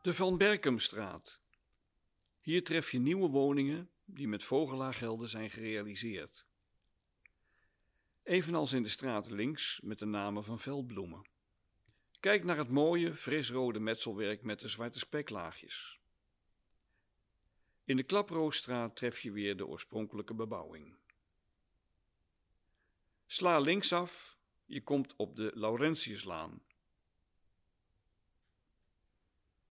De Van Berkumstraat. Hier tref je nieuwe woningen die met vogelaargelden zijn gerealiseerd. Evenals in de straat links met de namen van veldbloemen. Kijk naar het mooie, frisrode metselwerk met de zwarte speklaagjes. In de Klaproosstraat tref je weer de oorspronkelijke bebouwing. Sla linksaf, je komt op de Laurentiuslaan.